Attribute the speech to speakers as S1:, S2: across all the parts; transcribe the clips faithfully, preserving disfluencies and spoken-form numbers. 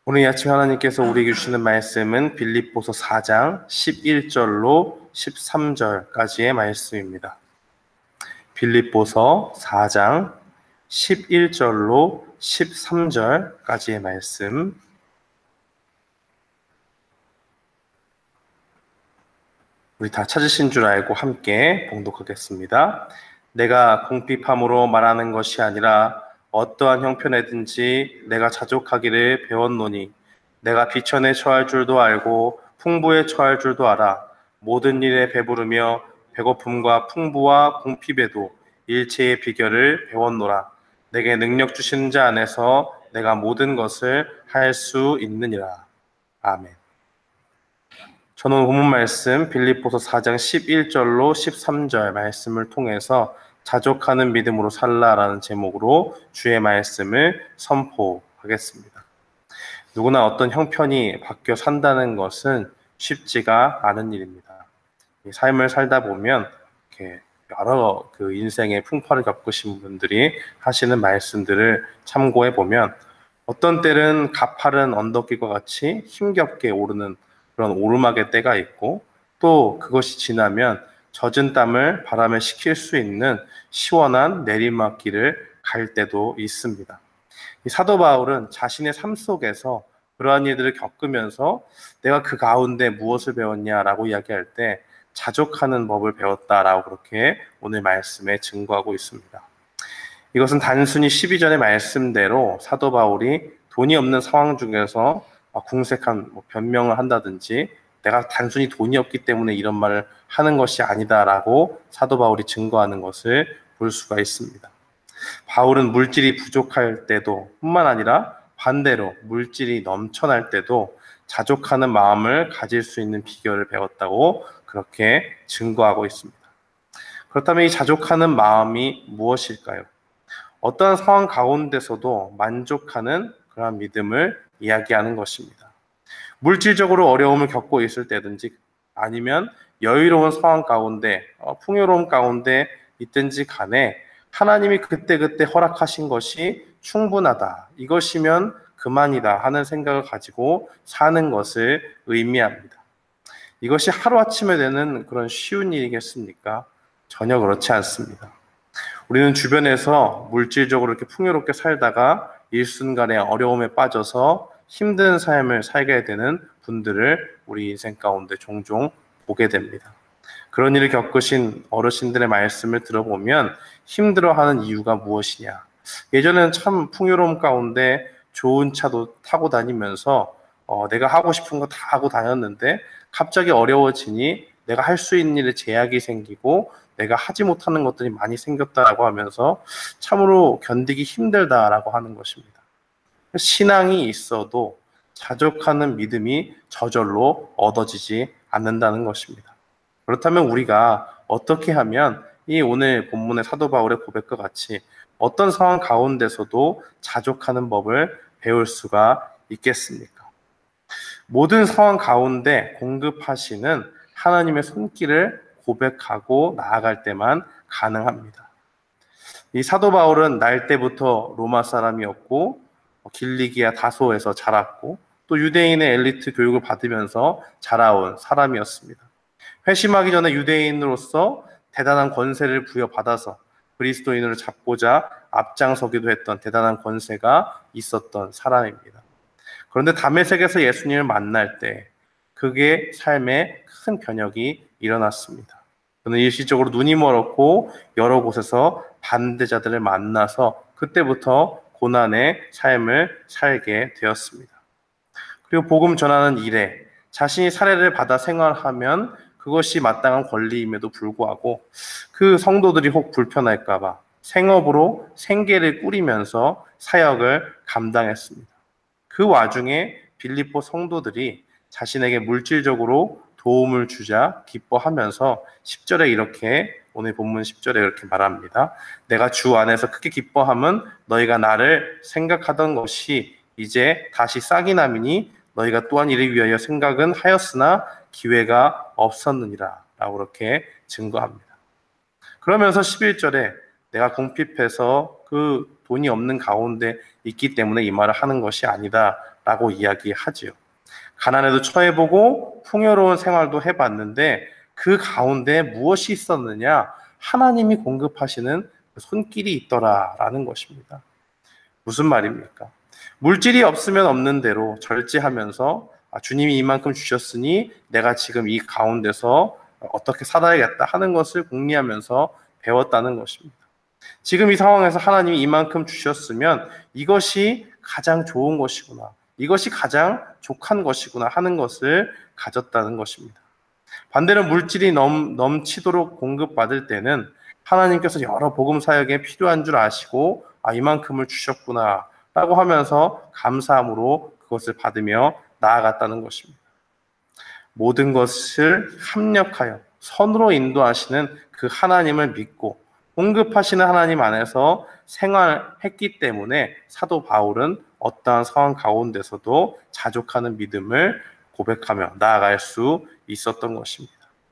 S1: 오늘 이 아침 하나님께서 우리에게 주시는 말씀은 빌립보서 사 장 십일 절로 십삼 절까지의 말씀입니다. 빌립보서 사 장 십일 절로 십삼 절까지의 말씀. 우리 다 찾으신 줄 알고 함께 봉독하겠습니다. 내가 궁핍함으로 말하는 것이 아니라 어떠한 형편에든지 내가 자족하기를 배웠노니 내가 비천에 처할 줄도 알고 풍부에 처할 줄도 알아. 모든 일에 배부르며 배고픔과 풍부와 궁핍에도 일체의 비결을 배웠노라. 내게 능력 주시는 자 안에서 내가 모든 것을 할 수 있느니라. 아멘. 저는 본문 말씀 빌립보서 사 장 십일 절로 십삼 절 말씀을 통해서 자족하는 믿음으로 살라라는 제목으로 주의 말씀을 선포하겠습니다. 누구나 어떤 형편이 바뀌어 산다는 것은 쉽지가 않은 일입니다. 삶을 살다 보면 이렇게 여러 그 인생의 풍파를 겪으신 분들이 하시는 말씀들을 참고해 보면 어떤 때는 가파른 언덕길과 같이 힘겹게 오르는 그런 오르막의 때가 있고, 또 그것이 지나면 젖은 땀을 바람에 식힐 수 있는 시원한 내리막길을 갈 때도 있습니다. 이 사도 바울은 자신의 삶 속에서 그러한 일들을 겪으면서 내가 그 가운데 무엇을 배웠냐라고 이야기할 때 자족하는 법을 배웠다라고 그렇게 오늘 말씀에 증거하고 있습니다. 이것은 단순히 십이 절의 말씀대로 사도 바울이 돈이 없는 상황 중에서 궁색한 뭐 변명을 한다든지 내가 단순히 돈이 없기 때문에 이런 말을 하는 것이 아니다라고 사도 바울이 증거하는 것을 볼 수가 있습니다. 바울은 물질이 부족할 때도 뿐만 아니라 반대로 물질이 넘쳐날 때도 자족하는 마음을 가질 수 있는 비결을 배웠다고 그렇게 증거하고 있습니다. 그렇다면 이 자족하는 마음이 무엇일까요? 어떠한 상황 가운데서도 만족하는 그런 믿음을 이야기하는 것입니다. 물질적으로 어려움을 겪고 있을 때든지 아니면 여유로운 상황 가운데, 풍요로움 가운데 있든지 간에 하나님이 그때그때 허락하신 것이 충분하다, 이것이면 그만이다 하는 생각을 가지고 사는 것을 의미합니다. 이것이 하루아침에 되는 그런 쉬운 일이겠습니까? 전혀 그렇지 않습니다. 우리는 주변에서 물질적으로 이렇게 풍요롭게 살다가 일순간에 어려움에 빠져서 힘든 삶을 살게 되는 분들을 우리 인생 가운데 종종 보게 됩니다. 그런 일을 겪으신 어르신들의 말씀을 들어보면 힘들어하는 이유가 무엇이냐. 예전에는 참 풍요로움 가운데 좋은 차도 타고 다니면서 어, 내가 하고 싶은 거 다 하고 다녔는데 갑자기 어려워지니 내가 할 수 있는 일에 제약이 생기고 내가 하지 못하는 것들이 많이 생겼다라고 하면서 참으로 견디기 힘들다라고 하는 것입니다. 신앙이 있어도 자족하는 믿음이 저절로 얻어지지 않는다는 것입니다. 그렇다면 우리가 어떻게 하면 이 오늘 본문의 사도 바울의 고백과 같이 어떤 상황 가운데서도 자족하는 법을 배울 수가 있겠습니까? 모든 상황 가운데 공급하시는 하나님의 손길을 고백하고 나아갈 때만 가능합니다. 이 사도 바울은 날 때부터 로마 사람이었고 길리기아 다소에서 자랐고 또 유대인의 엘리트 교육을 받으면서 자라온 사람이었습니다. 회심하기 전에 유대인으로서 대단한 권세를 부여받아서 그리스도인으로 잡고자 앞장서기도 했던 대단한 권세가 있었던 사람입니다. 그런데 다메섹에서 예수님을 만날 때 그의 삶에 큰 변혁이 일어났습니다. 그는 일시적으로 눈이 멀었고 여러 곳에서 반대자들을 만나서 그때부터 고난의 삶을 살게 되었습니다. 그리고 복음 전하는 일에 자신이 사례를 받아 생활하면 그것이 마땅한 권리임에도 불구하고 그 성도들이 혹 불편할까 봐 생업으로 생계를 꾸리면서 사역을 감당했습니다. 그 와중에 빌립보 성도들이 자신에게 물질적으로 도움을 주자 기뻐하면서 십 절에 이렇게, 오늘 본문 십 절에 이렇게 말합니다. 내가 주 안에서 크게 기뻐함은 너희가 나를 생각하던 것이 이제 다시 싹이 나미니 너희가 또한 이를 위하여 생각은 하였으나 기회가 없었느니라 라고 그렇게 증거합니다. 그러면서 십일 절에 내가 궁핍해서 그 돈이 없는 가운데 있기 때문에 이 말을 하는 것이 아니다 라고 이야기하지요. 가난에도 처해보고 풍요로운 생활도 해봤는데 그 가운데 무엇이 있었느냐? 하나님이 공급하시는 손길이 있더라라는 것입니다. 무슨 말입니까? 물질이 없으면 없는 대로 절제하면서 아, 주님이 이만큼 주셨으니 내가 지금 이 가운데서 어떻게 살아야겠다 하는 것을 궁리하면서 배웠다는 것입니다. 지금 이 상황에서 하나님이 이만큼 주셨으면 이것이 가장 좋은 것이구나. 이것이 가장 족한 것이구나 하는 것을 가졌다는 것입니다. 반대로 물질이 넘, 넘치도록 공급받을 때는 하나님께서 여러 복음 사역에 필요한 줄 아시고 아 이만큼을 주셨구나 라고 하면서 감사함으로 그것을 받으며 나아갔다는 것입니다. 모든 것을 합력하여 선으로 인도하시는 그 하나님을 믿고 공급하시는 하나님 안에서 생활했기 때문에 사도 바울은 어떠한 상황 가운데서도 자족하는 믿음을 고백하며 나아갈 수 있었던 것입니다.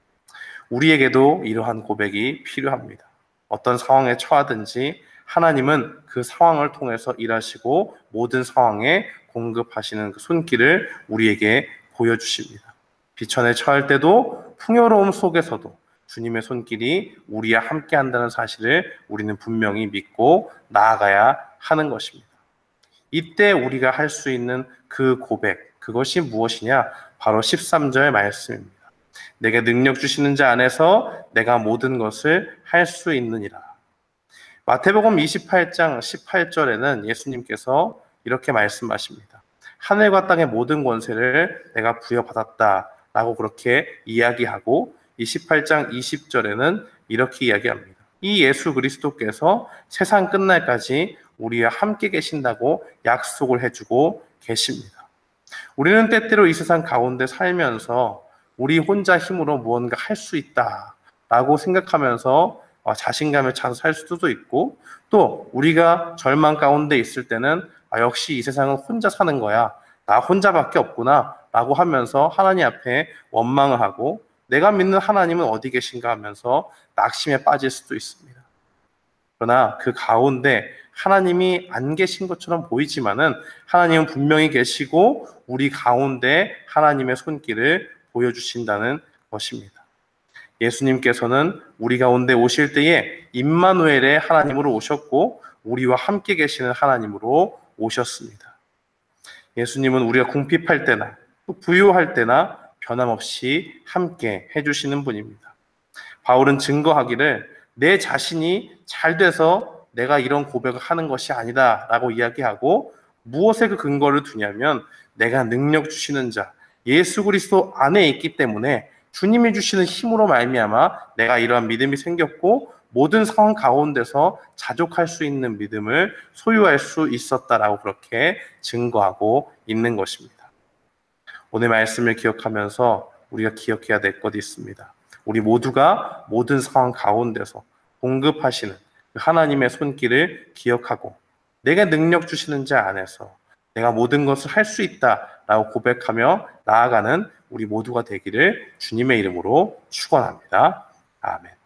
S1: 우리에게도 이러한 고백이 필요합니다. 어떤 상황에 처하든지 하나님은 그 상황을 통해서 일하시고 모든 상황에 공급하시는 그 손길을 우리에게 보여주십니다. 비천에 처할 때도 풍요로움 속에서도 주님의 손길이 우리와 함께 한다는 사실을 우리는 분명히 믿고 나아가야 하는 것입니다. 이때 우리가 할 수 있는 그 고백, 그것이 무엇이냐? 바로 십삼 절 말씀입니다. 내게 능력 주시는 자 안에서 내가 모든 것을 할 수 있느니라. 마태복음 이십팔 장 십팔 절에는 예수님께서 이렇게 말씀하십니다. 하늘과 땅의 모든 권세를 내가 부여받았다라고 그렇게 이야기하고 이십팔 장 이십 절에는 이렇게 이야기합니다. 이 예수 그리스도께서 세상 끝날까지 우리와 함께 계신다고 약속을 해주고 계십니다. 우리는 때때로 이 세상 가운데 살면서 우리 혼자 힘으로 무언가 할 수 있다라고 생각하면서 자신감에 차서 살 수도 있고 또 우리가 절망 가운데 있을 때는 아, 역시 이 세상은 혼자 사는 거야. 나 혼자밖에 없구나 라고 하면서 하나님 앞에 원망을 하고 내가 믿는 하나님은 어디 계신가 하면서 낙심에 빠질 수도 있습니다. 그러나 그 가운데 하나님이 안 계신 것처럼 보이지만은 하나님은 분명히 계시고 우리 가운데 하나님의 손길을 보여주신다는 것입니다. 예수님께서는 우리 가운데 오실 때에 임마누엘의 하나님으로 오셨고 우리와 함께 계시는 하나님으로 오셨습니다. 예수님은 우리가 궁핍할 때나 또 부유할 때나 변함없이 함께 해주시는 분입니다. 바울은 증거하기를 내 자신이 잘 돼서 내가 이런 고백을 하는 것이 아니다 라고 이야기하고 무엇에 그 근거를 두냐면 내가 능력 주시는 자 예수 그리스도 안에 있기 때문에 주님이 주시는 힘으로 말미암아 내가 이러한 믿음이 생겼고 모든 상황 가운데서 자족할 수 있는 믿음을 소유할 수 있었다라고 그렇게 증거하고 있는 것입니다. 오늘 말씀을 기억하면서 우리가 기억해야 될 것이 있습니다. 우리 모두가 모든 상황 가운데서 공급하시는 하나님의 손길을 기억하고 내가 능력 주시는 자 안에서 내가 모든 것을 할 수 있다라고 고백하며 나아가는 우리 모두가 되기를 주님의 이름으로 축원합니다. 아멘.